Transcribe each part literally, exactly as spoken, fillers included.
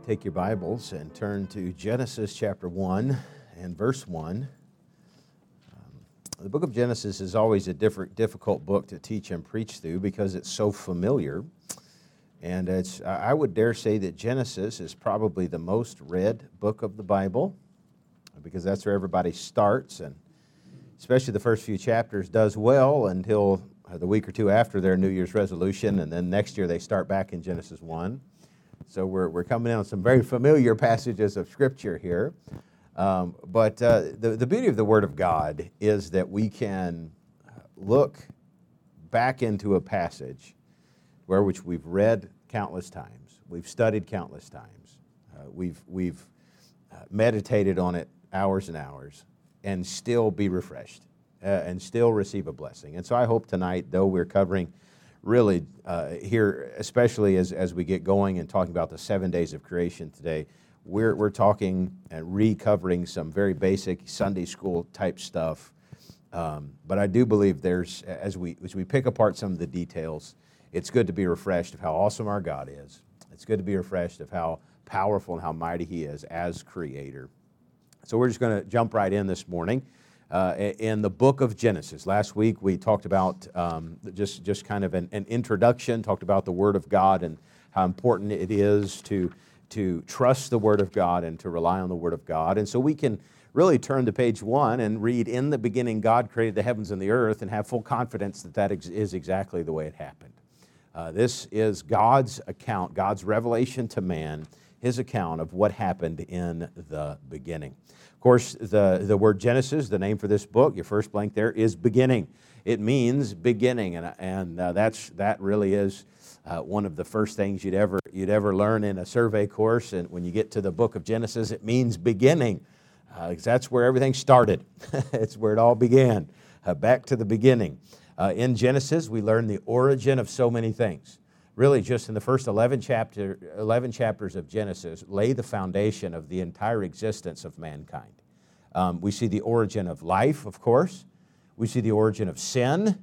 Take your Bibles and turn to Genesis chapter one and verse one. Um, the book of Genesis is always a different, difficult book to teach and preach through because it's so familiar. And it's, I would dare say that Genesis is probably the most read book of the Bible because that's where everybody starts, and especially the first few chapters does well until the week or two after their New Year's resolution, and then next year they start back in Genesis one. So we're, we're coming in on some very familiar passages of Scripture here. Um, but uh, the, the beauty of the Word of God is that we can look back into a passage where which we've read countless times, we've studied countless times, uh, we've, we've uh, meditated on it hours and hours, and still be refreshed uh, and still receive a blessing. And so I hope tonight, though we're covering really uh, here, especially as, as we get going and talking about the seven days of creation today, we're, we're talking and recovering some very basic Sunday school type stuff. Um, but I do believe there's, as we, as we pick apart some of the details, it's good to be refreshed of how awesome our God is. It's good to be refreshed of how powerful and how mighty He is as Creator. So we're just going to jump right in this morning. Uh, in the book of Genesis. Last week we talked about um, just, just kind of an, an introduction, talked about the Word of God and how important it is to, to trust the Word of God and to rely on the Word of God. And so we can really turn to page one and read, "In the beginning God created the heavens and the earth," and have full confidence that that ex- is exactly the way it happened. Uh, this is God's account, God's revelation to man, His account of what happened in the beginning. Of course, the, the word Genesis, the name for this book, your first blank there, is beginning. It means beginning, and, and uh, that's, that really is uh, one of the first things you'd ever, you'd ever learn in a survey course. And when you get to the book of Genesis, it means beginning, uh, because that's where everything started. It's where it all began, uh, back to the beginning. Uh, in Genesis, we learn the origin of so many things. Really, just in the first eleven, chapter, eleven chapters of Genesis, lay the foundation of the entire existence of mankind. Um, we see the origin of life, of course. We see the origin of sin.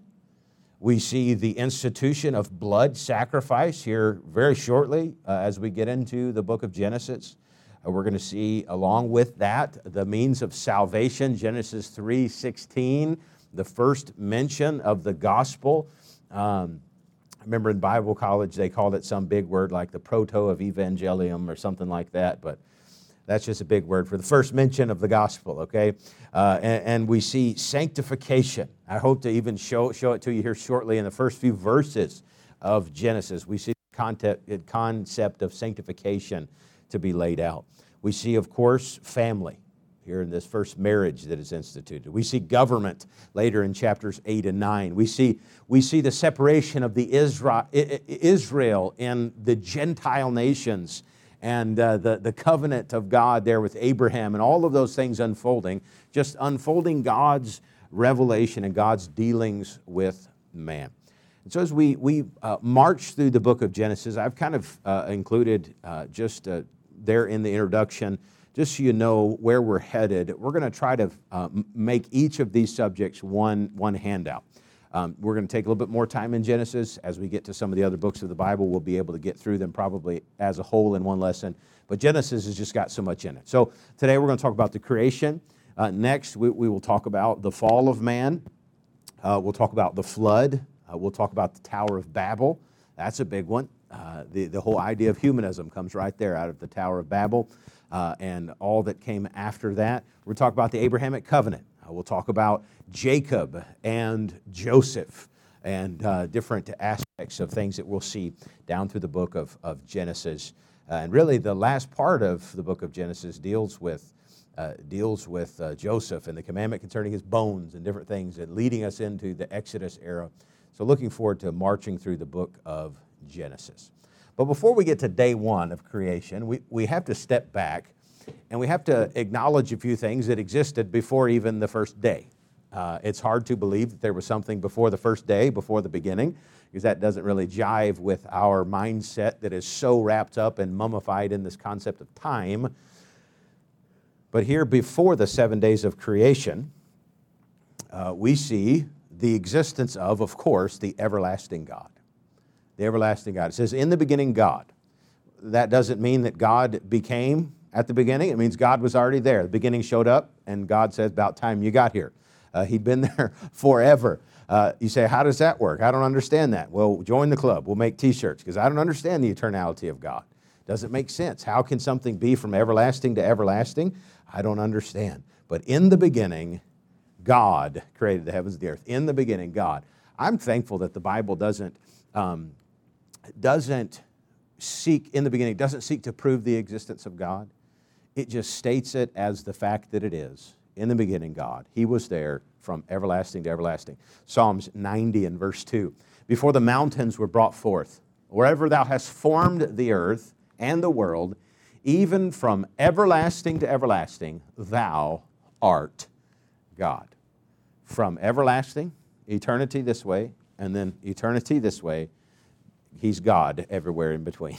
We see the institution of blood sacrifice here very shortly uh, as we get into the book of Genesis. Uh, we're going to see, along with that, the means of salvation. Genesis three sixteen, the first mention of the gospel. Um, I remember in Bible college they called it some big word like the proto of evangelium or something like that, but that's just a big word for the first mention of the gospel, okay? Uh, and, and we see sanctification. I hope to even show, show it to you here shortly in the first few verses of Genesis. We see the concept, concept of sanctification to be laid out. We see, of course, family here in this first marriage that is instituted. We see government later in chapters eight and nine. We see, we see the separation of the Israel, Israel and the Gentile nations and uh, the, the covenant of God there with Abraham and all of those things unfolding, just unfolding God's revelation and God's dealings with man. And so as we, we uh, march through the book of Genesis, I've kind of uh, included uh, just uh, there in the introduction, just so you know where we're headed. We're going to try to uh, make each of these subjects one, one handout. Um, we're going to take a little bit more time in Genesis. As we get to some of the other books of the Bible, we'll be able to get through them probably as a whole in one lesson. But Genesis has just got so much in it. So today we're going to talk about the creation. Uh, next, we, we will talk about the fall of man. Uh, we'll talk about the flood. Uh, we'll talk about the Tower of Babel. That's a big one. Uh, the, the whole idea of humanism comes right there out of the Tower of Babel. Uh, and all that came after that. We'll talk about the Abrahamic covenant. Uh, we'll talk about Jacob and Joseph and uh, different aspects of things that we'll see down through the book of, of Genesis. Uh, and really the last part of the book of Genesis deals with, uh, deals with uh, Joseph and the commandment concerning his bones and different things and leading us into the Exodus era. So looking forward to marching through the book of Genesis. But before we get to day one of creation, we, we have to step back and we have to acknowledge a few things that existed before even the first day. Uh, it's hard to believe that there was something before the first day, before the beginning, because that doesn't really jive with our mindset that is so wrapped up and mummified in this concept of time. But here before the seven days of creation, uh, we see the existence of, of course, the everlasting God. The everlasting God. It says, in the beginning, God. that doesn't mean that God became at the beginning. It means God was already there. The beginning showed up, and God said, about time you got here. Uh, he'd been there forever. Uh, you say, how does that work? I don't understand that. Well, join the club. We'll make T-shirts, because I don't understand the eternality of God. Doesn't make sense. How can something be from everlasting to everlasting? I don't understand. But in the beginning, God created the heavens and the earth. In the beginning, God. I'm thankful that the Bible doesn't, um, doesn't seek, in the beginning, doesn't seek to prove the existence of God. It just states it as the fact that it is. In the beginning, God. He was there from everlasting to everlasting. Psalms ninety and verse two. Before the mountains were brought forth, wherever thou hast formed the earth and the world, even from everlasting to everlasting, thou art God. From everlasting, eternity this way, and then eternity this way, He's God everywhere in between.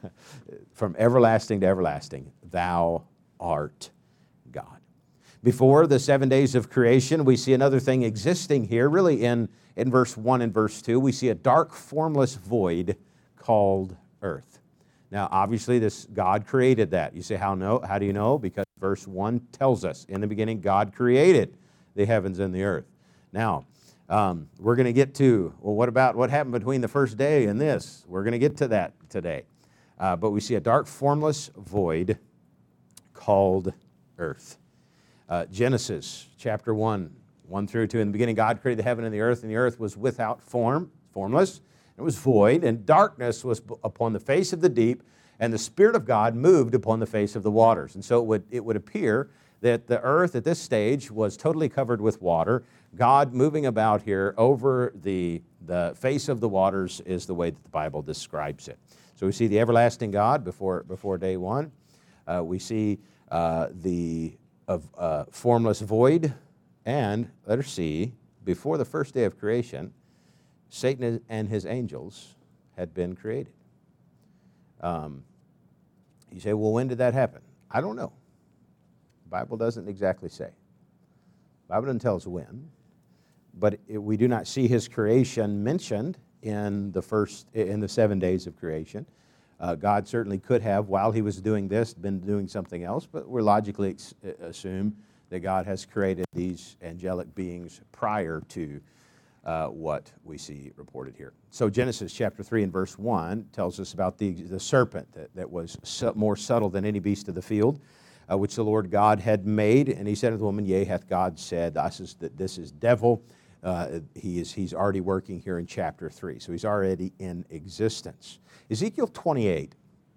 From everlasting to everlasting, thou art God. Before the seven days of creation, we see another thing existing here, really in, in verse one and verse two. We see a dark, formless void called earth. Now, obviously, this God created that. You say, how, no, how do you know? Because verse one tells us, in the beginning, God created the heavens and the earth. Now, um, we're going to get to, well, what about what happened between the first day and this? We're going to get to that today. Uh, but we see a dark, formless void called earth. Uh, Genesis chapter one, one through two. In the beginning, God created the heaven and the earth, and the earth was without form, formless. It was void, and darkness was upon the face of the deep, and the Spirit of God moved upon the face of the waters. And so it would, it would appear that the earth at this stage was totally covered with water. God moving about here over the, the face of the waters is the way that the Bible describes it. So we see the everlasting God before, before day one. Uh, we see uh, the of uh, formless void, and letter C, before the first day of creation, Satan and his angels had been created. Um, you say, well, when did that happen? I don't know. The Bible doesn't exactly say. The Bible doesn't tell us when, but it, we do not see his creation mentioned in the first, in the seven days of creation. Uh, God certainly could have, while he was doing this, been doing something else, but we're logically ex- assume that God has created these angelic beings prior to uh, what we see reported here. So Genesis chapter three and verse one tells us about the, the serpent that, that was su- more subtle than any beast of the field, uh, which the Lord God had made. And he said to the woman, yea, hath God said, this is, this is devil. Uh, he is, he's already working here in chapter three, so he's already in existence. Ezekiel twenty-eight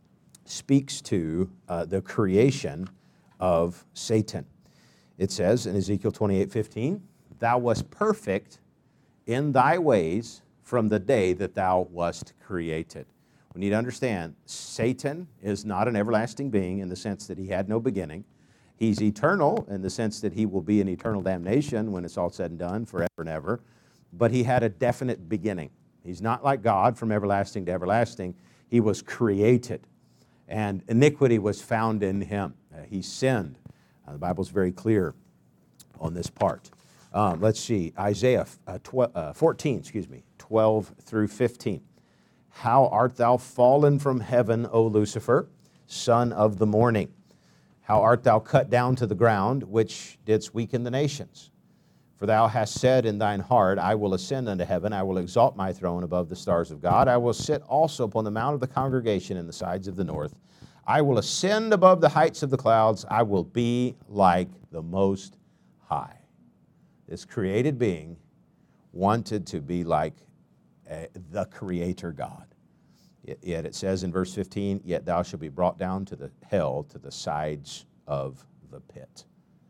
speaks to uh, the creation of Satan. It says in Ezekiel twenty-eight fifteen, thou wast perfect in thy ways from the day that thou wast created. We need to understand, Satan is not an everlasting being in the sense that he had no beginning. He's eternal in the sense that he will be in eternal damnation when it's all said and done, forever and ever. But he had a definite beginning. He's not like God from everlasting to everlasting. He was created, and iniquity was found in him. Uh, he sinned. Uh, the Bible's very clear on this part. Um, let's see, Isaiah uh, tw- uh, fourteen, excuse me, twelve through fifteen. How art thou fallen from heaven, O Lucifer, son of the morning? How art thou cut down to the ground, which didst weaken the nations? For thou hast said in thine heart, I will ascend unto heaven, I will exalt my throne above the stars of God. I will sit also upon the mount of the congregation in the sides of the north. I will ascend above the heights of the clouds. I will be like the Most High. This created being wanted to be like uh, the Creator God. Yet it says in verse fifteen, yet thou shalt be brought down to the hell, to the sides of the pit.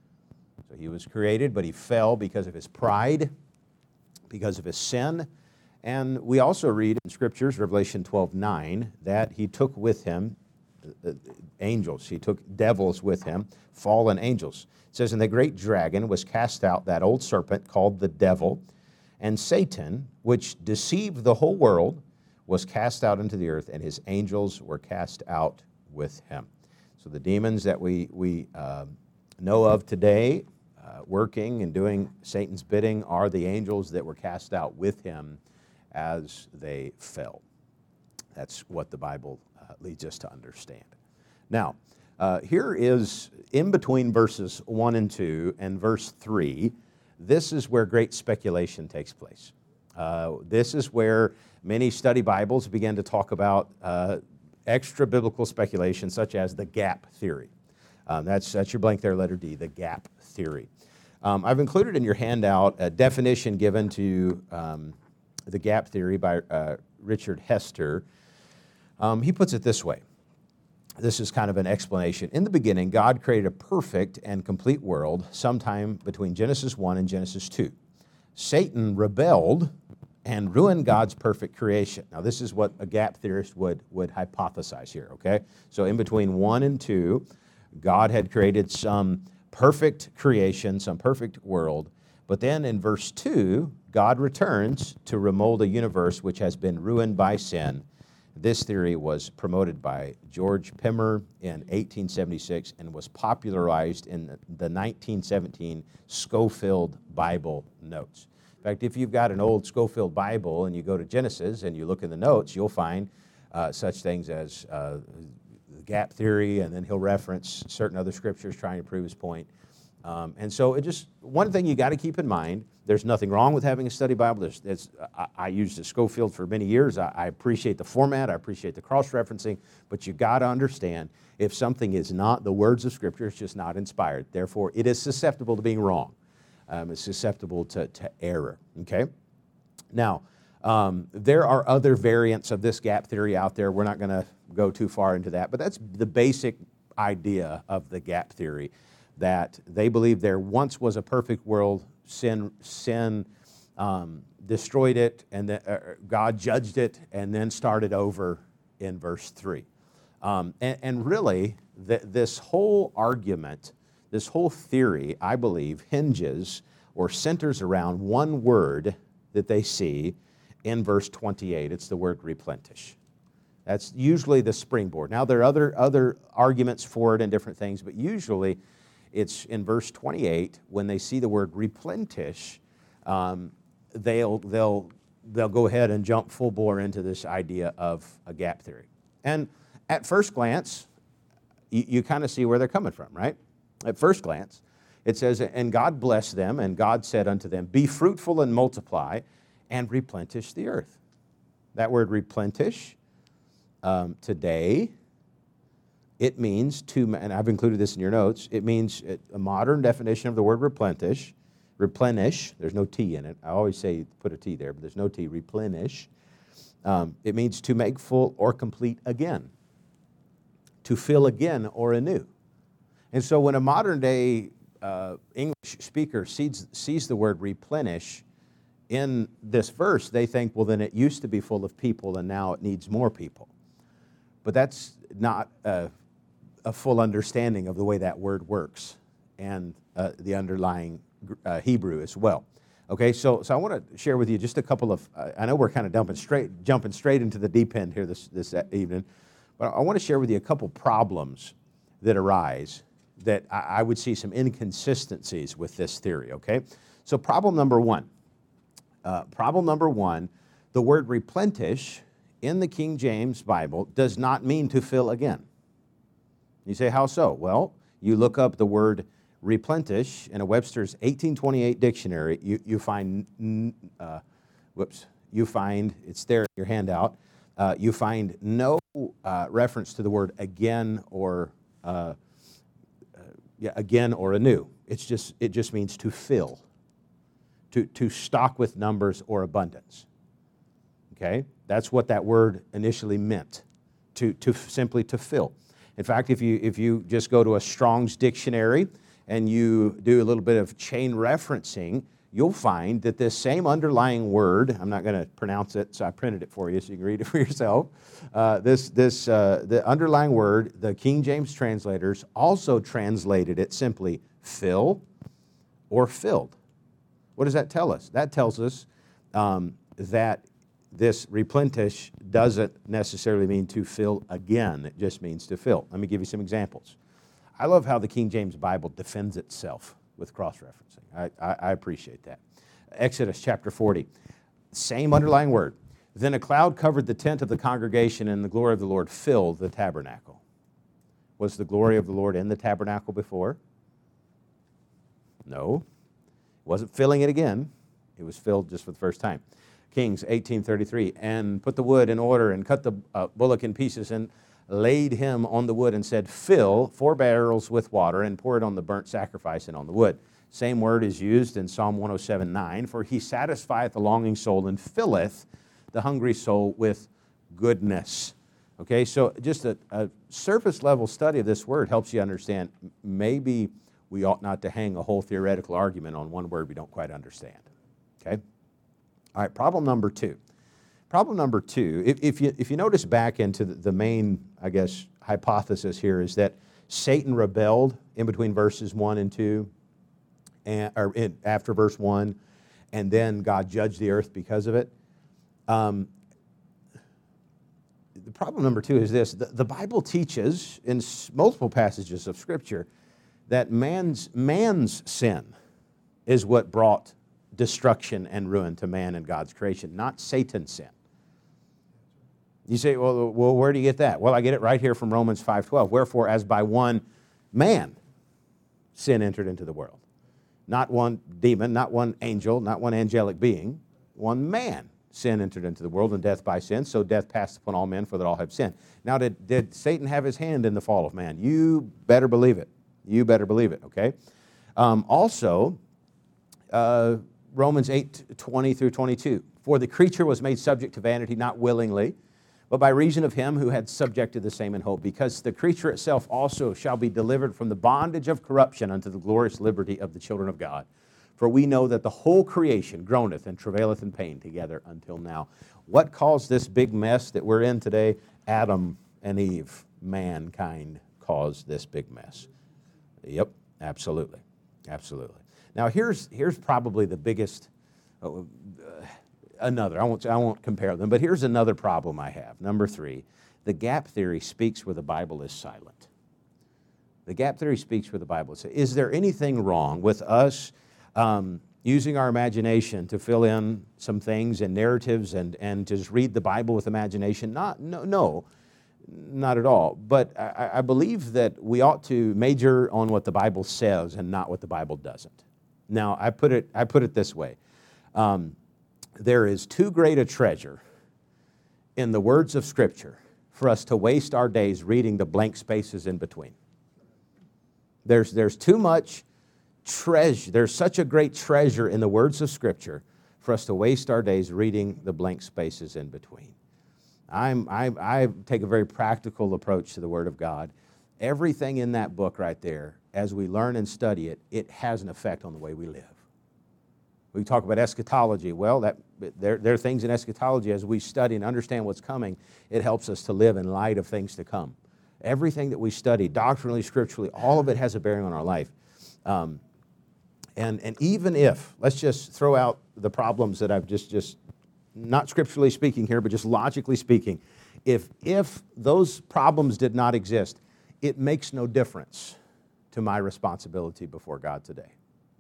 So he was created, but he fell because of his pride, because of his sin. And we also read in Scriptures, Revelation twelve nine, that he took with him uh, angels. He took devils with him, fallen angels. It says, and the great dragon was cast out, that old serpent called the devil, and Satan, which deceived the whole world, was cast out into the earth, and his angels were cast out with him. So the demons that we, we uh, know of today, uh, working and doing Satan's bidding, are the angels that were cast out with him as they fell. That's what the Bible uh, leads us to understand. Now, uh, here is in between verses one and two and verse three, this is where great speculation takes place. Uh, this is where many study Bibles begin to talk about uh, extra biblical speculation, such as the gap theory. Um, that's, that's your blank there, letter D, the gap theory. Um, I've included in your handout a definition given to um, the gap theory by uh, Richard Hester. Um, he puts it this way. This is kind of an explanation. In the beginning, God created a perfect and complete world sometime between Genesis one and Genesis two. Satan rebelled and ruined God's perfect creation. Now, this is what a gap theorist would, would hypothesize here, okay? So in between one and two, God had created some perfect creation, some perfect world. But then in verse two, God returns to remold a universe which has been ruined by sin. This theory was promoted by George Pimmer in eighteen seventy-six and was popularized in the nineteen seventeen Scofield Bible Notes. In fact, if you've got an old Scofield Bible and you go to Genesis and you look in the notes, you'll find uh, such things as uh, the gap theory, and then he'll reference certain other scriptures trying to prove his point. Um, and so it just, one thing you got to keep in mind, there's nothing wrong with having a study Bible. There's, there's, I, I used a Scofield for many years. I, I appreciate the format. I appreciate the cross-referencing. But you got to understand, if something is not the words of Scripture, it's just not inspired. Therefore, it is susceptible to being wrong. Um, it's susceptible to, to error, okay? Now, um, there are other variants of this gap theory out there. We're not going to go too far into that, but that's the basic idea of the gap theory, that they believe there once was a perfect world, sin, sin um, destroyed it, and then, uh, God judged it, and then started over in verse three. Um, and, and really, th- this whole argument, this whole theory, I believe, hinges or centers around one word that they see in verse twenty-eight. It's the word replenish. That's usually the springboard. Now, there are other, other arguments for it and different things, but usually it's in verse twenty-eight, when they see the word replenish, um, they'll, they'll, they'll go ahead and jump full bore into this idea of a gap theory. And at first glance, you, you kind of see where they're coming from, right? At first glance, it says, and God blessed them, and God said unto them, be fruitful and multiply, and replenish the earth. That word replenish, um, today, it means to, and I've included this in your notes, it means a modern definition of the word replenish, replenish, there's no T in it. I always say put a T there, but there's no T, replenish. Um, it means to make full or complete again, to fill again or anew. And so when a modern day uh, English speaker sees, sees the word replenish in this verse, they think, well, then it used to be full of people and now it needs more people. But that's not a, a full understanding of the way that word works and uh, the underlying uh, Hebrew as well. Okay, so, so I want to share with you just a couple of, uh, I know we're kind of jumping straight, jumping straight into the deep end here this, this evening, but I want to share with you a couple problems that arise that I, I would see some inconsistencies with this theory, okay? So problem number one, uh, problem number one, the word replenish in the King James Bible does not mean to fill again. You say, how so? Well, you look up the word replenish in a Webster's eighteen twenty-eight dictionary, you, you find, uh, whoops, you find, it's there in your handout, uh, you find no uh, reference to the word again or, uh, uh, yeah, again or anew. It's just, it just means to fill, to, to stock with numbers or abundance. Okay? That's what that word initially meant, to, to simply to fill. In fact, if you, if you just go to a Strong's dictionary and you do a little bit of chain referencing, you'll find that this same underlying word, I'm not going to pronounce it, so I printed it for you so you can read it for yourself. Uh, this, this, uh, the underlying word, the King James translators also translated it simply fill or filled. What does that tell us? That tells us um, that this replenish doesn't necessarily mean to fill again. It just means to fill. Let me give you some examples. I love how the King James Bible defends itself with cross-referencing. I, I, I appreciate that. Exodus chapter forty, same underlying word. Then a cloud covered the tent of the congregation, and the glory of the Lord filled the tabernacle. Was the glory of the Lord in the tabernacle before? No. It wasn't filling it again. It was filled just for the first time. Kings eighteen thirty-three, and put the wood in order, and cut the uh, bullock in pieces, and laid him on the wood, and said, fill four barrels with water, and pour it on the burnt sacrifice and on the wood. Same word is used in Psalm one oh seven nine, for he satisfieth the longing soul, and filleth the hungry soul with goodness. Okay, so just a, a surface level study of this word helps you understand maybe we ought not to hang a whole theoretical argument on one word we don't quite understand. Okay? All right, problem number two. Problem number two, if, if, you, if you notice back into the, the main, I guess, hypothesis here is that Satan rebelled in between verses one and two, and, or in, after verse one, and then God judged the earth because of it. Um, the problem number two is this. The, the Bible teaches in multiple passages of Scripture that man's, man's sin is what brought destruction and ruin to man and God's creation, not Satan's sin. You say, well, well, where do you get that? Well, I get it right here from Romans five twelve. Wherefore, as by one man sin entered into the world. Not one demon, not one angel, not one angelic being, one man. Sin entered into the world, and death by sin, so death passed upon all men, for that all have sinned. Now, did, did Satan have his hand in the fall of man? You better believe it. You better believe it, okay? Um, also, uh, Romans eight twenty through twenty-two. For the creature was made subject to vanity, not willingly, but by reason of him who had subjected the same in hope, because the creature itself also shall be delivered from the bondage of corruption unto the glorious liberty of the children of God. For we know that the whole creation groaneth and travaileth in pain together until now. What caused this big mess that we're in today? Adam and Eve, mankind, caused this big mess. Yep, absolutely, absolutely. Now here's here's probably the biggest, uh, another, I won't, I won't compare them, but here's another problem I have. Number three, the gap theory speaks where the Bible is silent. The gap theory speaks where the Bible is silent. Is there anything wrong with us Um, using our imagination to fill in some things and narratives and, and just read the Bible with imagination? Not, no, no, not at all. But I, I believe that we ought to major on what the Bible says and not what the Bible doesn't. Now, I put it, I put it this way. Um, there is too great a treasure in the words of Scripture for us to waste our days reading the blank spaces in between. There's, there's too much treasure. There's such a great treasure in the words of Scripture for us to waste our days reading the blank spaces in between. I'm, I, I take a very practical approach to the Word of God. Everything in that book right there, as we learn and study it, it has an effect on the way we live. We talk about eschatology. Well, that, there, there are things in eschatology as we study and understand what's coming, it helps us to live in light of things to come. Everything that we study, doctrinally, scripturally, all of it has a bearing on our life. Um, And, and even if, let's just throw out the problems that I've just, just, not scripturally speaking here, but just logically speaking, if, if those problems did not exist, it makes no difference to my responsibility before God today.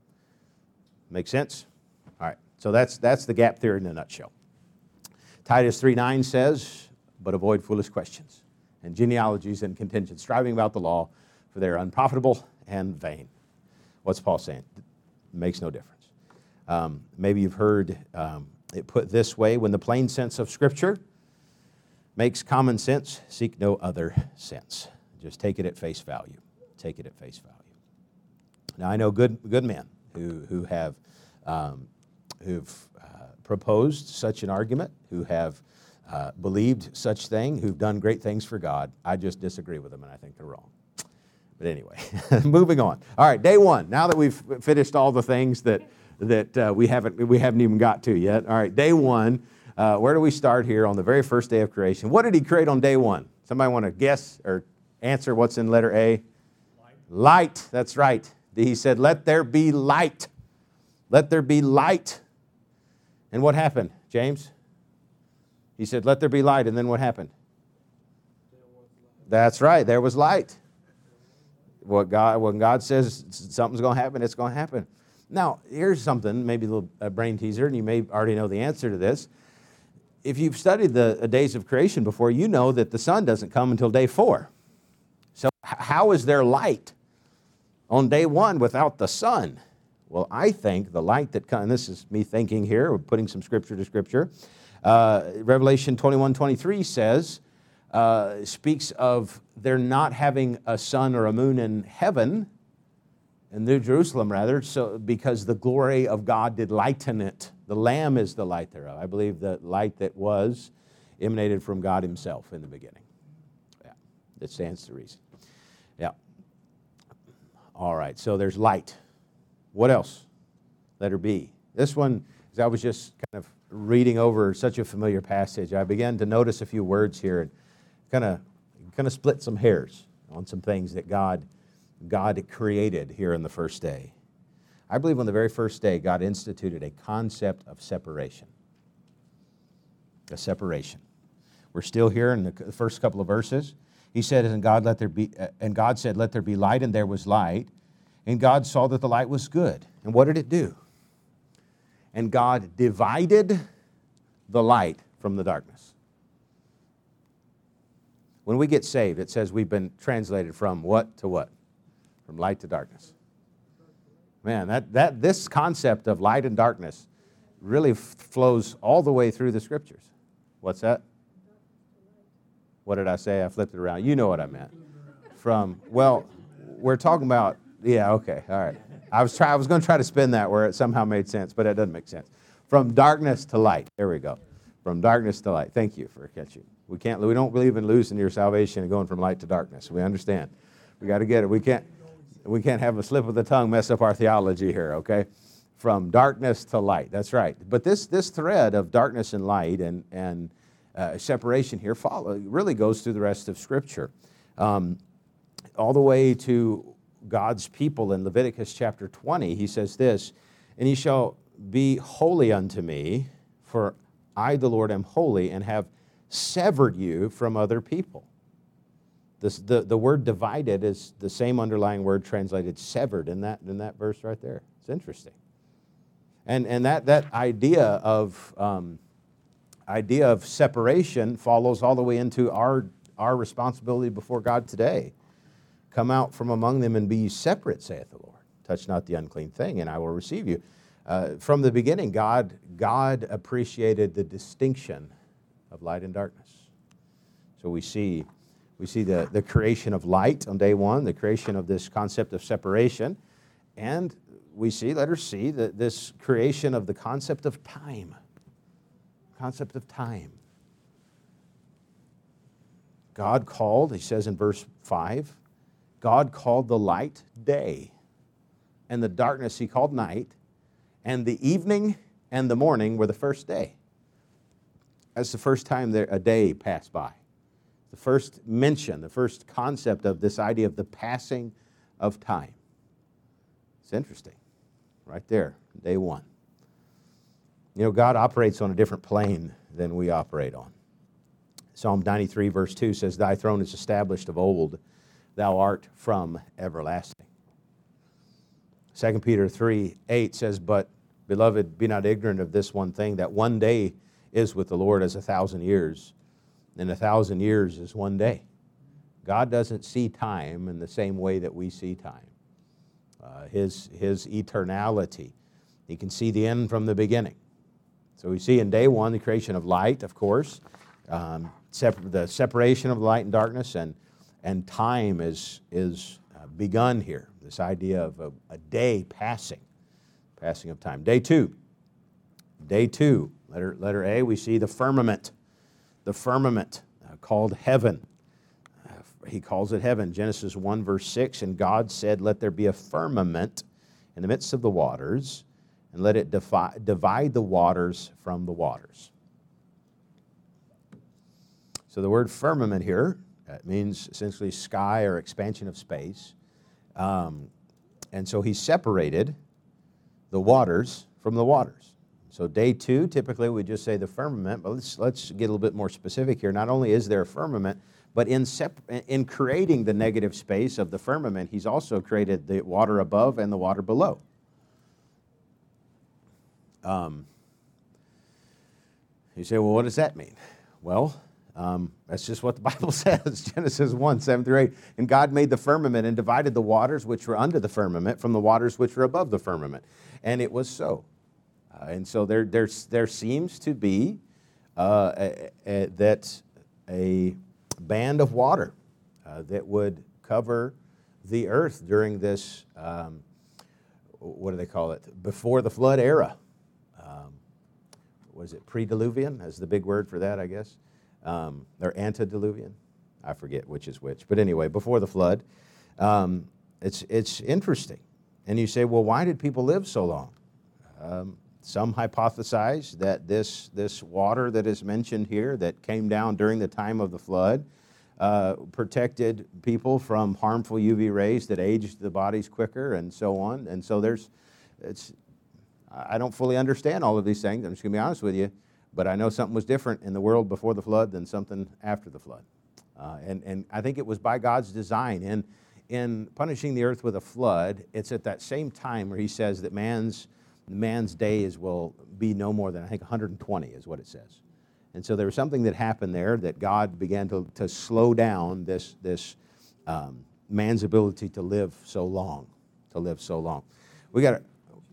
Make sense? All right, so that's, that's the gap theory in a nutshell. Titus three nine says, but avoid foolish questions and genealogies and contentions, striving about the law, for they are unprofitable and vain. What's Paul saying? Makes no difference. Um, maybe you've heard um, it put this way, when the plain sense of Scripture makes common sense, seek no other sense. Just take it at face value. Take it at face value. Now, I know good good men who, who have um, who've uh, proposed such an argument, who have uh, believed such thing, who've done great things for God. I just disagree with them, and I think they're wrong. But anyway, moving on. All right, day one. Now that we've finished all the things that that uh, we haven't we haven't even got to yet. All right, day one. Uh, where do we start here on the very first day of creation? What did He create on day one? Somebody want to guess or answer what's in letter A? Light. Light. That's right. He said, "Let there be light. Let there be light." And what happened, James? He said, "Let there be light," and then what happened? There was light. That's right. There was light. What God, when God says something's going to happen, it's going to happen. Now, here's something, maybe a little a brain teaser, and you may already know the answer to this. if you've studied the days of creation before, you know that the sun doesn't come until day four. So how is there light on day one without the sun? Well, I think the light that comes, and this is me thinking here, we're putting some scripture to scripture. Uh, Revelation twenty-one twenty-three says, uh, speaks of there not having a sun or a moon in heaven, in New Jerusalem rather, so because the glory of God did lighten it. The Lamb is the light thereof. I believe the light that was emanated from God himself in the beginning. Yeah, that stands to reason. Yeah. All right, so there's light. What else? Letter B. This one, as I was just kind of reading over such a familiar passage, I began to notice a few words here and kind of kind of split some hairs on some things that God, God created here in the first day. I believe on the very first day, God instituted a concept of separation. A separation. We're still here in the first couple of verses. He said, and God, let there be, and God said, let there be light, and there was light. And God saw that the light was good. And what did it do? And God divided the light from the darkness. When we get saved, it says we've been translated from what to what? From light to darkness. Man, that, that this concept of light and darkness really f- flows all the way through the Scriptures. What's that? What did I say? I flipped it around. You know what I meant. From, well, we're talking about, yeah, okay, all right. I was try, I was going to try to spin that where it somehow made sense, but it doesn't make sense. From darkness to light. There we go. From darkness to light. Thank you for catching. We can't. We don't believe in losing your salvation and going from light to darkness. We understand. We got to get it. We can't. We can't have a slip of the tongue mess up our theology here. Okay. From darkness to light. That's right. But this this thread of darkness and light and and uh, separation here follow really goes through the rest of Scripture, um, all the way to God's people in Leviticus chapter twenty. He says this, and ye shall be holy unto me, for I, the Lord, am holy, and have severed you from other people. This, the, the word divided is the same underlying word translated severed in that, in that verse right there. It's interesting. And, and that, that idea of um, idea of separation follows all the way into our, our responsibility before God today. Come out from among them and be ye separate, saith the Lord. Touch not the unclean thing, and I will receive you. Uh, from the beginning, God, God appreciated the distinction of light and darkness. So we see, we see the, the creation of light on day one, the creation of this concept of separation, and we see, letter C, that this creation of the concept of time. Concept of time. God called, he says in verse five, God called the light day, and the darkness he called night, and the evening and the morning were the first day. That's the first time there, a day passed by. The first mention, the first concept of this idea of the passing of time. It's interesting, right there, day one. You know, God operates on a different plane than we operate on. Psalm ninety-three, verse two says, thy throne is established of old, thou art from everlasting. Second Peter three, eight says, but, beloved, be not ignorant of this one thing, that one day is with the Lord as a thousand years, and a thousand years is one day. God doesn't see time in the same way that we see time. Uh, his, his eternality. He can see the end from the beginning. So we see in day one the creation of light, of course, um, separ- the separation of light and darkness, and, and time is, is uh, begun here. This idea of a, a day passing, passing of time. Day two, day two, letter, letter A, we see the firmament, the firmament uh, called heaven. Uh, he calls it heaven. Genesis one, verse six, and God said, let there be a firmament in the midst of the waters, and let it defi- divide the waters from the waters. So the word firmament here, it means essentially sky or expansion of space. Um, and so he separated the waters from the waters. So day two, typically we just say the firmament, but let's, let's get a little bit more specific here. Not only is there a firmament, but in, sep- in creating the negative space of the firmament, he's also created the water above and the water below. Um, You say, well, what does that mean? Well, um, that's just what the Bible says, Genesis one, seven through eight. And God made the firmament and divided the waters which were under the firmament from the waters which were above the firmament. And it was so. Uh, and so there, there, there seems to be uh, a, a, that a band of water uh, that would cover the earth during this, um, what do they call it, before the flood era. Um, was it pre-diluvian? Is the big word for that, I guess. Um, or antediluvian? I forget which is which. But anyway, before the flood. Um, it's, it's interesting. And you say, well, why did people live so long? Um, some hypothesize that this, this water that is mentioned here that came down during the time of the flood uh, protected people from harmful U V rays that aged the bodies quicker and so on. And so there's, it's, I don't fully understand all of these things. I'm just going to be honest with you. But I know something was different in the world before the flood than something after the flood. Uh, and, and I think it was by God's design. In, in punishing the earth with a flood, it's at that same time where he says that man's man's days will be no more than, I think, one hundred twenty is what it says. And so there was something that happened there that God began to, to slow down this, this um, man's ability to live so long, to live so long. We got to,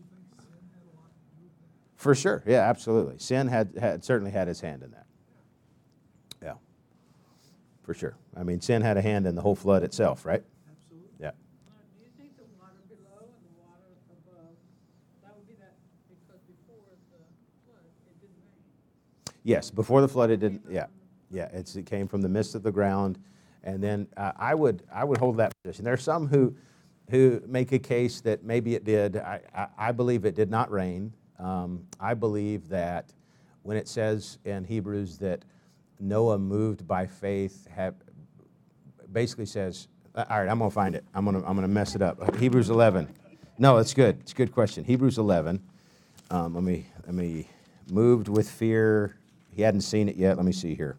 for sure, yeah, absolutely. Sin had, had certainly had its hand in that. Yeah, for sure. I mean, sin had a hand in the whole flood itself, right? Absolutely. Yeah. Do you think the water below and the water above, that would be that, because before the flood, it didn't rain? Yes, before the flood it didn't, yeah. Yeah, it's, it came from the midst of the ground. And then uh, I would I would hold that position. There are some who, who make a case that maybe it did. I, I, I believe it did not rain. Um, I believe that when it says in Hebrews that Noah moved by faith, have, basically says, all right, I'm going to find it. I'm going to I'm going to mess it up. Hebrews eleven. No, it's good. It's a good question. Hebrews eleven. Um, let me let me moved with fear. He hadn't seen it yet. Let me see here.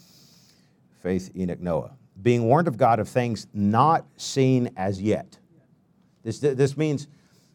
Faith, Enoch, Noah. Being warned of God of things not seen as yet. This this means,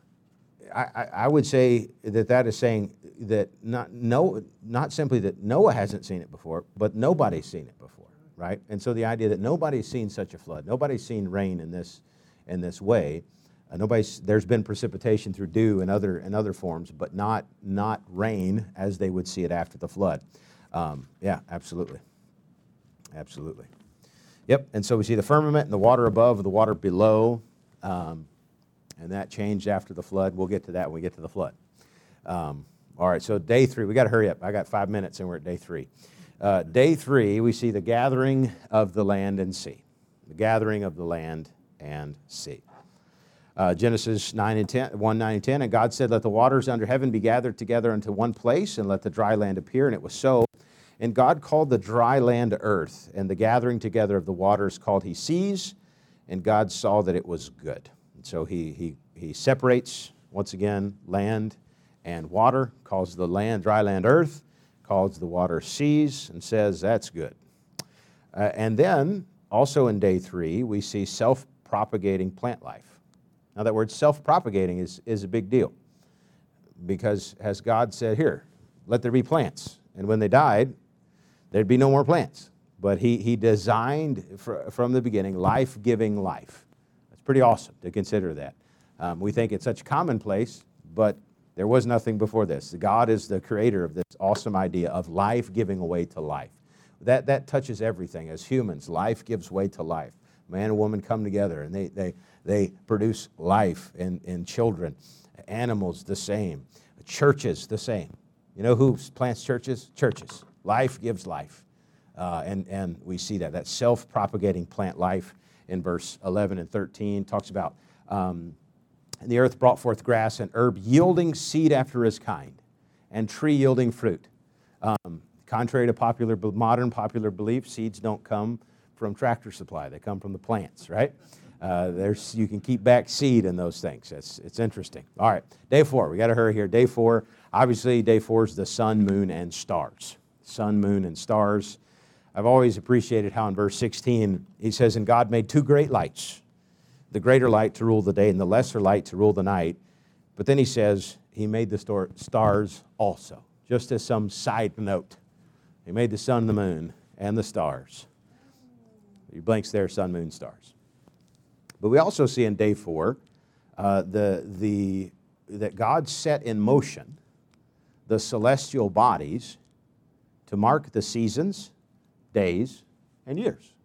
I, I would say that that is saying that not, no, not simply that Noah hasn't seen it before, but nobody's seen it before, right? And so the idea that nobody's seen such a flood, nobody's seen rain in this, in this way, uh, nobody's, there's been precipitation through dew and other, and other forms, but not, not rain as they would see it after the flood. Um, yeah, absolutely. Absolutely. Yep, and so we see the firmament and the water above, the water below, um, and that changed after the flood. We'll get to that when we get to the flood. Um, all right, so day three. We got to hurry up. I got five minutes, and we're at day three. Uh, day three, we see the gathering of the land and sea. The gathering of the land and sea. Uh, Genesis nine and ten, one, nine and ten, and God said, let the waters under heaven be gathered together into one place, and let the dry land appear, and it was so. And God called the dry land earth, and the gathering together of the waters called he seas, and God saw that it was good. So he, he, he separates, once again, land and water, calls the land, dry land earth, calls the water seas, and says that's good. Uh, and then, also in day three, we see self-propagating plant life. Now that word self-propagating is, is a big deal, because as God said, here, let there be plants. And when they died, there'd be no more plants. But he, he designed fr- from the beginning life-giving life. Pretty awesome to consider that. Um, we think it's such commonplace, but there was nothing before this. God is the creator of this awesome idea of life giving way to life. That, that touches everything. As humans, life gives way to life. Man and woman come together, and they, they, they produce life in, in children. Animals, the same. Churches, the same. You know who plants churches? Churches. Life gives life. Uh, and, and we see that. That self-propagating plant life. In verse eleven and thirteen, talks about, um, and the earth brought forth grass and herb yielding seed after his kind, and tree yielding fruit. Um, contrary to popular, modern popular belief, seeds don't come from Tractor Supply. They come from the plants, right? Uh, there's, you can keep back seed in those things. It's, it's interesting. All right, day four. We got to hurry here. Day four, obviously day four is the sun, moon, and stars. Sun, moon, and stars. I've always appreciated how in verse sixteen, he says, and God made two great lights, the greater light to rule the day and the lesser light to rule the night. But then he says, he made the star- stars also, just as some side note. He made the sun, the moon, and the stars. He blinks there, sun, moon, stars. But we also see in day four uh, the, the, that God set in motion the celestial bodies to mark the seasons, days, and years.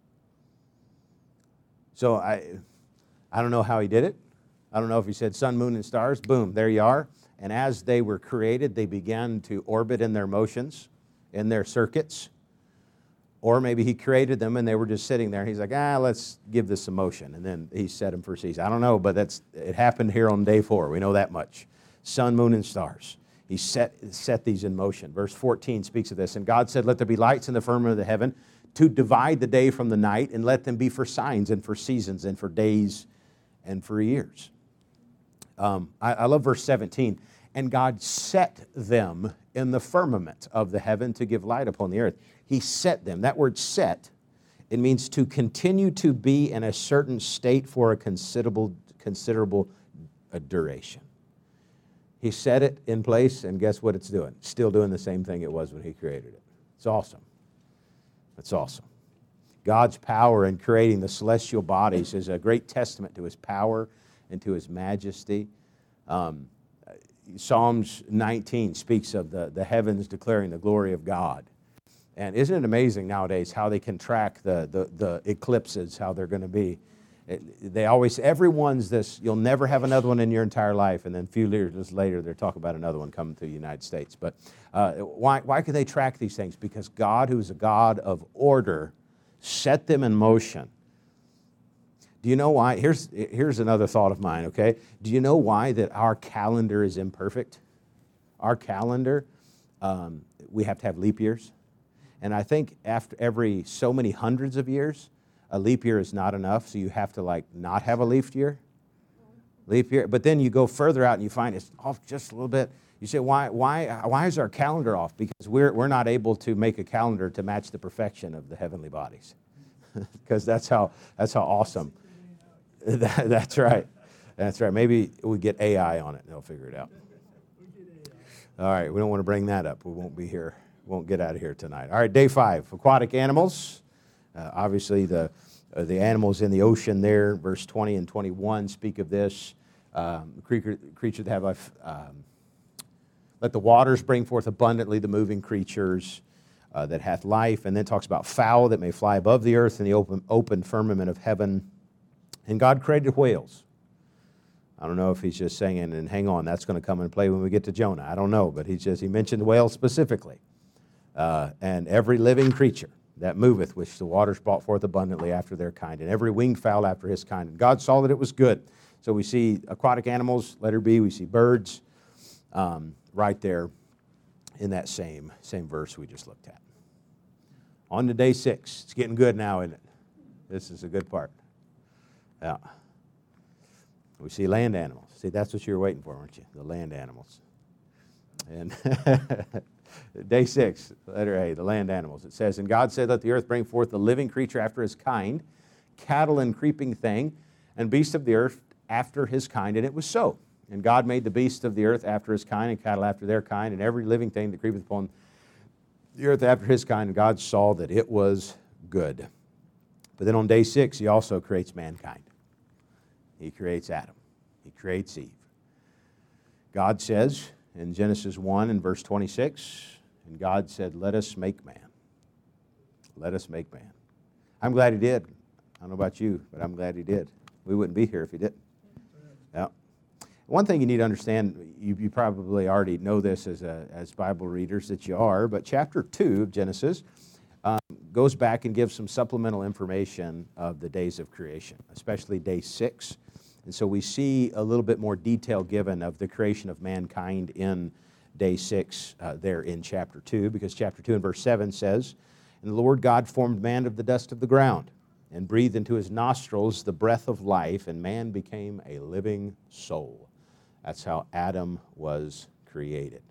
So I, I don't know how he did it. I don't know if he said sun, moon, and stars. Boom, there you are. And as they were created, they began to orbit in their motions, in their circuits. Or maybe he created them and they were just sitting there. He's like, ah, let's give this some motion. And then he set them for season. I don't know, but that's it happened here on day four. We know that much. Sun, moon, and stars. He set, set these in motion. Verse fourteen speaks of this. And God said, let there be lights in the firmament of the heaven to divide the day from the night, and let them be for signs and for seasons and for days and for years. Um, I, I love verse seventeen. And God set them in the firmament of the heaven to give light upon the earth. He set them. That word set, it means to continue to be in a certain state for a considerable, considerable uh, duration. He set it in place, and guess what it's doing? Still doing the same thing it was when he created it. It's awesome. It's awesome. God's power in creating the celestial bodies is a great testament to his power and to his majesty. Um, Psalms nineteen speaks of the, the heavens declaring the glory of God. And isn't it amazing nowadays how they can track the, the, the eclipses, how they're going to be? It, they always, everyone's this, you'll never have another one in your entire life, and then a few years later they're talking about another one coming to the United States. But uh, why, why can they track these things? Because God, who is a God of order, set them in motion. Do you know why? Here's, here's another thought of mine, okay? Do you know why that our calendar is imperfect? Our calendar, um, we have to have leap years. And I think after every so many hundreds of years, a leap year is not enough, so you have to like not have a leap year. Leap year. But then you go further out and you find it's off just a little bit. You say, why, why, why is our calendar off? Because we're, we're not able to make a calendar to match the perfection of the heavenly bodies. Because that's how, that's how awesome. That, that's right. That's right. Maybe we get A I on it and they'll figure it out. All right, we don't want to bring that up. We won't be here. Won't get out of here tonight. All right, day five, aquatic animals. Uh, obviously, the uh, the animals in the ocean there, verse twenty and twenty-one speak of this. Um, creature, creature that have life. Um, let the waters bring forth abundantly the moving creatures uh, that hath life. And then talks about fowl that may fly above the earth in the open, open firmament of heaven. And God created whales. I don't know if he's just saying, and hang on, that's going to come and play when we get to Jonah. I don't know, but he just, he mentioned whales specifically. Uh, and every living creature that moveth, which the waters brought forth abundantly after their kind, and every winged fowl after his kind. And God saw that it was good. So we see aquatic animals, letter B, we see birds, um, right there in that same, same verse we just looked at. On to day six. It's getting good now, isn't it? This is a good part. Yeah. We see land animals. See, that's what you were waiting for, weren't you? The land animals. And day six, letter A, the land animals. It says, and God said, let the earth bring forth the living creature after his kind, cattle and creeping thing, and beasts of the earth after his kind. And it was so. And God made the beasts of the earth after his kind, and cattle after their kind, and every living thing that creepeth upon the earth after his kind. And God saw that it was good. But then on day six, he also creates mankind. He creates Adam. He creates Eve. God says in Genesis one and verse twenty-six, and God said, let us make man. Let us make man. I'm glad he did. I don't know about you, but I'm glad he did. We wouldn't be here if he didn't. Yeah. One thing you need to understand, you, you probably already know this as, a, as Bible readers that you are, but chapter two of Genesis um, goes back and gives some supplemental information of the days of creation, especially day six. And so we see a little bit more detail given of the creation of mankind in day six uh, there in chapter two, because chapter two and verse seven says, and the Lord God formed man of the dust of the ground and breathed into his nostrils the breath of life, and man became a living soul. That's how Adam was created.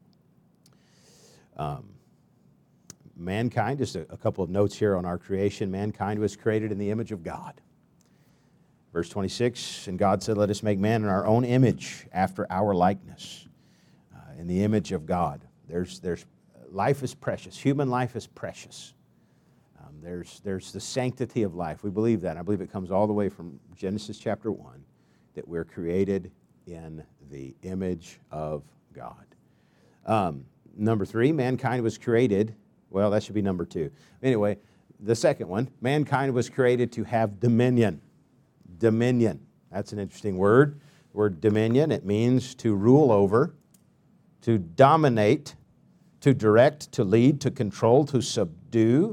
Um, mankind, just a, a couple of notes here on our creation. Mankind was created in the image of God. Verse twenty-six, and God said, let us make man in our own image, after our likeness, uh, in the image of God. There's, there's life is precious. Human life is precious. Um, there's, there's the sanctity of life. We believe that. I believe it comes all the way from Genesis chapter one, that we're created in the image of God. Um, number three, mankind was created, well, that should be number two. Anyway, the second one, mankind was created to have dominion. Dominion. That's an interesting word. The word dominion, it means to rule over, to dominate, to direct, to lead, to control, to subdue,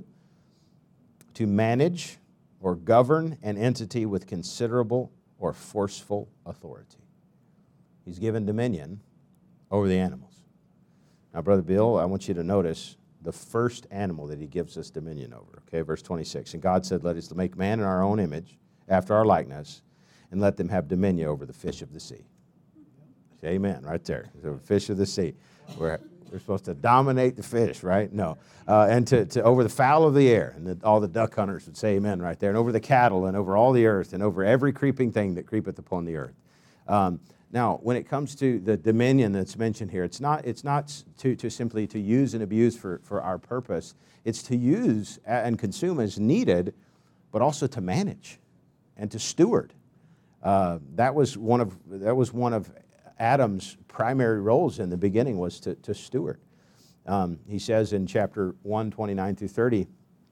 to manage or govern an entity with considerable or forceful authority. He's given dominion over the animals. Now, Brother Bill, I want you to notice the first animal that he gives us dominion over. Okay, verse twenty-six. And God said, let us make man in our own image, after our likeness, and let them have dominion over the fish of the sea. Amen, right there. The fish of the sea. We're, we're supposed to dominate the fish, right? No. Uh, and to, to over the fowl of the air. And the, all the duck hunters would say amen right there. And over the cattle, and over all the earth, and over every creeping thing that creepeth upon the earth. Um, now, when it comes to the dominion that's mentioned here, it's not, it's not to, to simply to use and abuse for, for our purpose. It's to use and consume as needed, but also to manage and to steward. Uh, that was one of that was one of Adam's primary roles in the beginning, was to, to steward. Um, he says in chapter one, twenty-nine through thirty,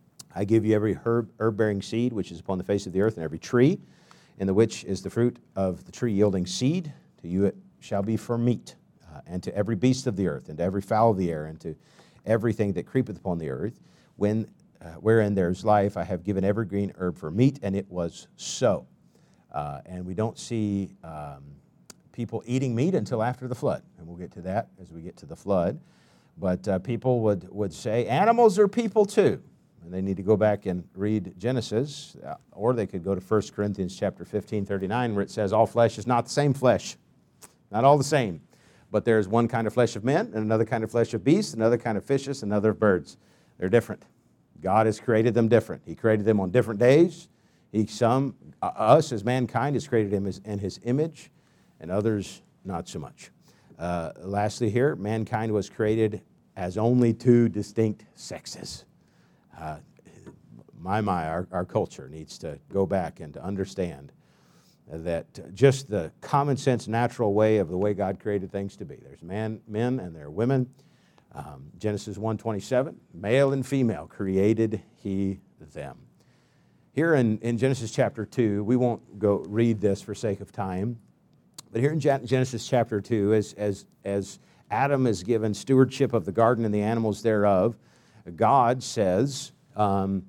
I give you every herb, herb-bearing seed which is upon the face of the earth, and every tree, in the which is the fruit of the tree yielding seed. To you it shall be for meat, uh, and to every beast of the earth, and to every fowl of the air, and to everything that creepeth upon the earth, when uh, wherein there is life, I have given every green herb for meat, and it was so. Uh, and we don't see um, people eating meat until after the flood, and we'll get to that as we get to the flood. But uh, people would, would say, animals are people too. And they need to go back and read Genesis, uh, or they could go to First Corinthians chapter fifteen, thirty-nine, where it says all flesh is not the same flesh, not all the same. But there's one kind of flesh of men, and another kind of flesh of beasts, another kind of fishes, another of birds. They're different. God has created them different. He created them on different days. He, some, uh, us as mankind, has created him as, in his image, and others not so much. Uh, lastly here, mankind was created as only two distinct sexes. Uh, my, my, our, our culture needs to go back and to understand that just the common sense, natural way of the way God created things to be. There's man, men and there are women. Um, Genesis one twenty-seven, male and female created he them. Here in, in Genesis chapter two, we won't go read this for sake of time, but here in Genesis chapter two, as, as, as Adam is given stewardship of the garden and the animals thereof, God says, um,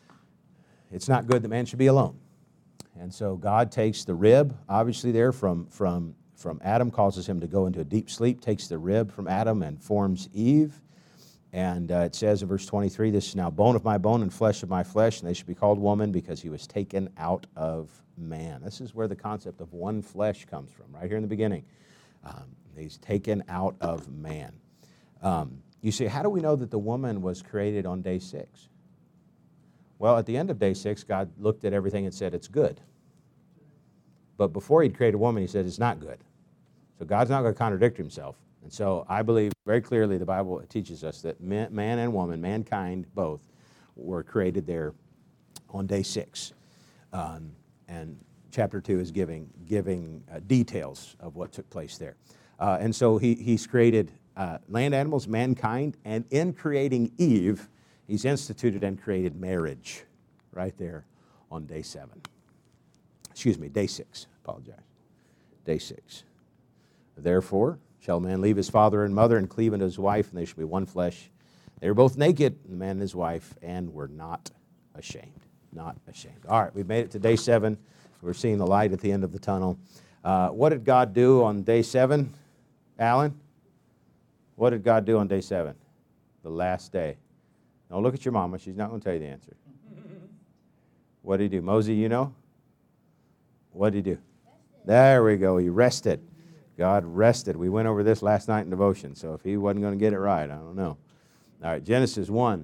it's not good that man should be alone. And so God takes the rib, obviously there from, from, from Adam, causes him to go into a deep sleep, takes the rib from Adam and forms Eve. And uh, it says in verse twenty-three, this is now bone of my bone and flesh of my flesh, and they should be called woman because he was taken out of man. This is where the concept of one flesh comes from, right here in the beginning. Um, he's taken out of man. Um, you say, how do we know that the woman was created on day six? Well, at the end of day six, God looked at everything and said, it's good. But before he'd created a woman, he said, it's not good. So God's not going to contradict himself. And so I believe very clearly the Bible teaches us that man, man and woman, mankind both, were created there on day six. Um, and chapter two is giving, giving uh, details of what took place there. Uh, and so he, he's created uh, land animals, mankind, and in creating Eve, he's instituted and created marriage right there on day seven. Excuse me, day six, apologize. Day six. Therefore, shall a man leave his father and mother and cleave unto his wife, and they shall be one flesh. They were both naked, the man and his wife, and were not ashamed. Not ashamed. All right, we've made it to day seven. We're seeing the light at the end of the tunnel. Uh, what did God do on day seven, Alan? What did God do on day seven? The last day. Don't look at your mama. She's not going to tell you the answer. What did he do? Mosey, you know? What did he do? There we go. He rested. God rested. We went over this last night in devotion, so if he wasn't going to get it right, I don't know. All right, Genesis one.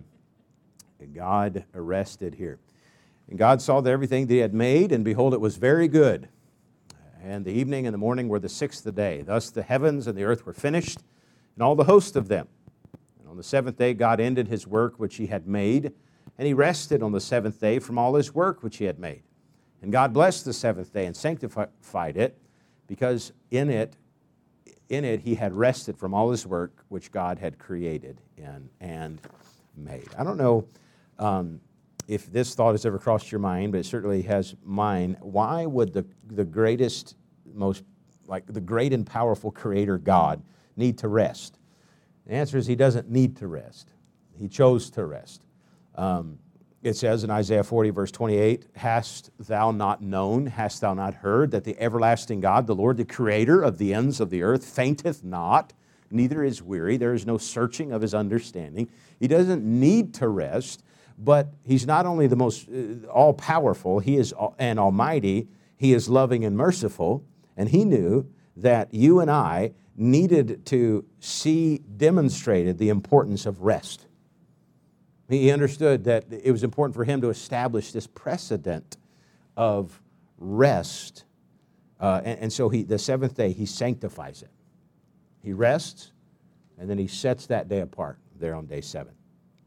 God rested here. And God saw that everything that he had made, and behold, it was very good. And the evening and the morning were the sixth day. Thus the heavens and the earth were finished, and all the host of them. And On the seventh day, God ended his work which he had made, and he rested on the seventh day from all his work which he had made. And God blessed the seventh day and sanctified it, because in it, in it he had rested from all his work which God had created in and made. I don't know um, if this thought has ever crossed your mind, but it certainly has mine. Why would the, the greatest, most, like the great and powerful creator God need to rest? The answer is he doesn't need to rest. He chose to rest. Um, it says in Isaiah forty, verse twenty-eight, hast thou not known, hast thou not heard, that the everlasting God, the Lord, the creator of the ends of the earth, fainteth not, neither is weary. There is no searching of his understanding. He doesn't need to rest, but he's not only the most uh, all-powerful, he is all, and almighty, he is loving and merciful, and he knew that you and I needed to see demonstrated the importance of rest. He understood that it was important for him to establish this precedent of rest. Uh, and, and so he, the seventh day, he sanctifies it. He rests, and then he sets that day apart there on day seven.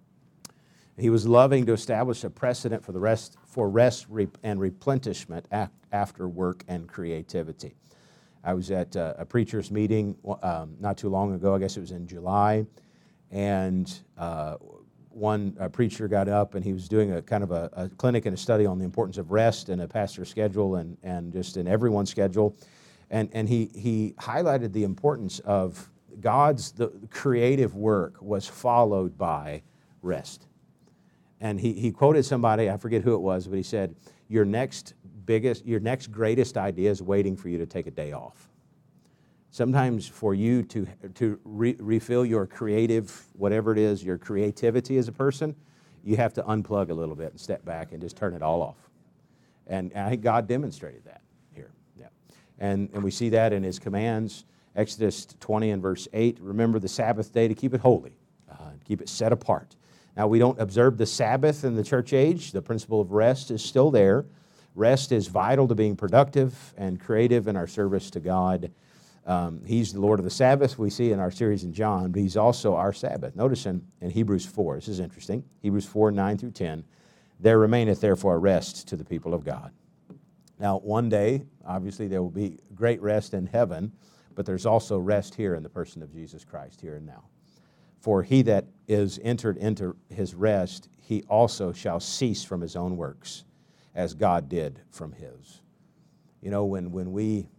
He was loving to establish a precedent for the rest, for rest and replenishment after work and creativity. I was at a preacher's meeting um, not too long ago. I guess it was in July, and uh, one a preacher got up and he was doing a kind of a, a clinic and a study on the importance of rest in a pastor's schedule and, and just in everyone's schedule. And, and he, he highlighted the importance of God's the creative work was followed by rest. And he, he quoted somebody, I forget who it was, but he said, your next biggest, your next greatest idea is waiting for you to take a day off. Sometimes for you to, to re, refill your creative, whatever it is, your creativity as a person, you have to unplug a little bit and step back and just turn it all off. And I think God demonstrated that here. Yeah. And, and we see that in his commands, Exodus twenty and verse eight, remember the Sabbath day to keep it holy, uh, keep it set apart. Now, we don't observe the Sabbath in the church age. The principle of rest is still there. Rest is vital to being productive and creative in our service to God. Um, he's the Lord of the Sabbath, we see in our series in John, but he's also our Sabbath. Notice in, in Hebrews four, this is interesting, Hebrews four, nine through ten, there remaineth therefore a rest to the people of God. Now, one day, obviously, there will be great rest in heaven, but there's also rest here in the person of Jesus Christ, here and now. For he that is entered into his rest, he also shall cease from his own works, as God did from his. You know, when, when we...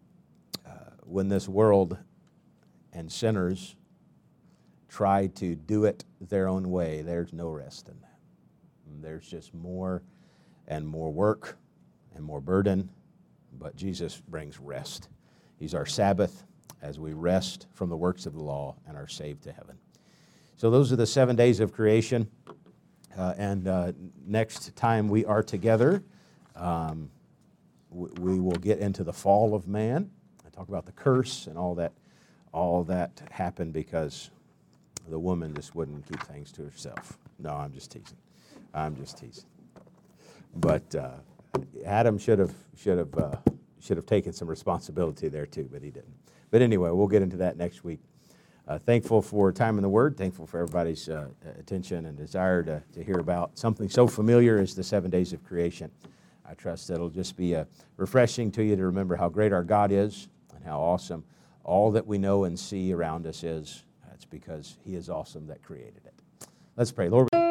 when this world and sinners try to do it their own way, there's no rest in that. There's just more and more work and more burden, but Jesus brings rest. He's our Sabbath as we rest from the works of the law and are saved to heaven. So those are the seven days of creation, uh, and uh, next time we are together, um, we, we will get into the fall of man. Talk about the curse and all that, all that happened because the woman just wouldn't keep things to herself. No, I'm just teasing. I'm just teasing. But uh, Adam should have should have uh, should have taken some responsibility there too, but he didn't. But anyway, we'll get into that next week. Uh, thankful for time in the Word. Thankful for everybody's uh, attention and desire to to hear about something so familiar as the seven days of creation. I trust that it'll just be uh, refreshing to you to remember how great our God is. How awesome all that we know and see around us is. That's because he is awesome that created it. Let's pray. Lord.